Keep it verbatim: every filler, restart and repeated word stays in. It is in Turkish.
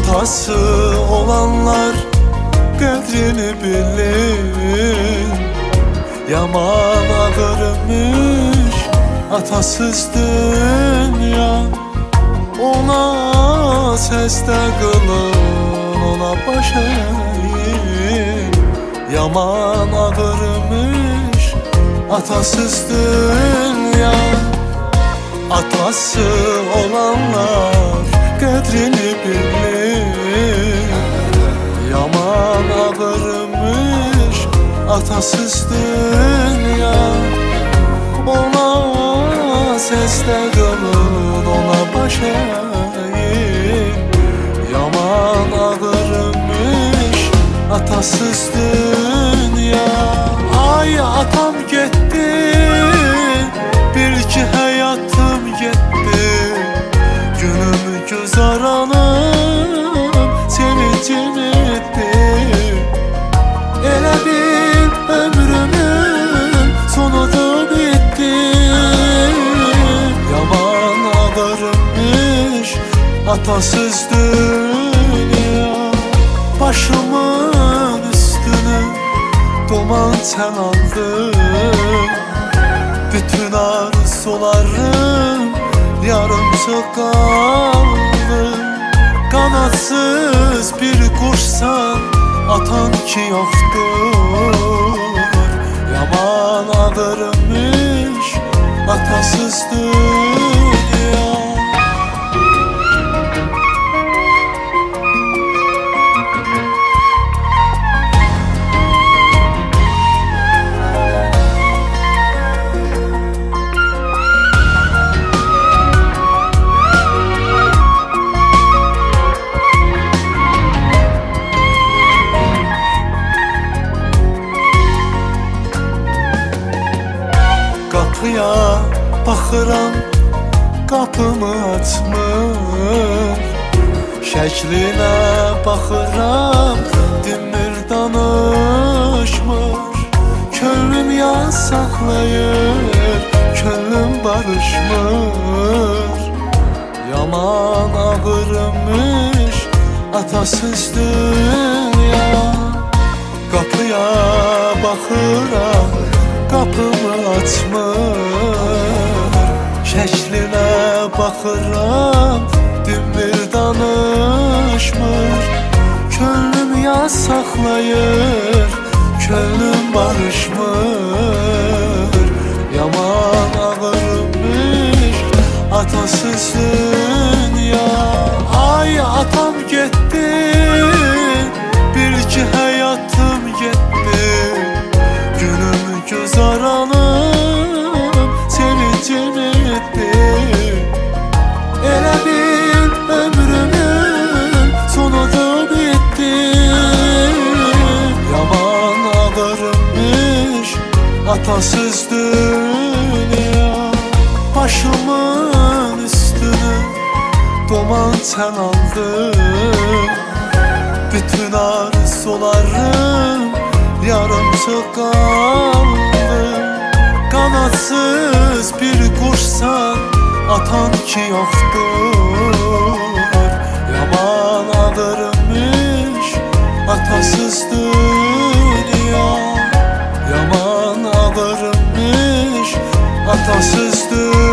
Atası olanlar qədrini bilir. Yaman ağırmış atasız dünya. Ona səsdə qılın, ona baş əyin. Yaman ağırmış atasız dünya. Atası olanlar qədrini bilir. Yaman ağırmış atasız dünya. Ona səsdə qılın, ona baş əyin. Yaman ağırmış atasız dünya. Ay atam getdi, bil ki həyatım getdi. Günüm güzaranım sevincim etdi. Elə bil ömrümün sonu da bitti. Yaman ağırmış atasız dünya. Başımın üstünü duman sen aldın. Bütün arzularım yarımca kaldı. Kanatsız bir kuşsan atan ki yoktur. Yaman ağırmış atasız dünya. Kapıya baxıram, qapımı açmır. Şəklinə baxıram, dinmir danışmır. Könlüm yas saxlayır, könlüm barışmır. Yaman ağırmış atasız dünya. Kapıya baxıram, qapımı açmır. Şəklinə baxıram, dinmir danışmır. Könlüm yas saxlayır, könlüm barışmır. Yaman ağırmış atasız dünya. Ay atam getdi, bil ki həyatım getdi. Günüm güzaranım sevincim etdi. Elə bil ömrümün sonu da bitti. Yaman ağırmış atasız dünya. Başımın üstünü duman sen aldın. Bütün arzularım yarımca kaldı. Kanatsız bir kuşsan atan ki yoktur. Yaman ağırmış atasız dünya. Yaman ağırmış atasız dünya.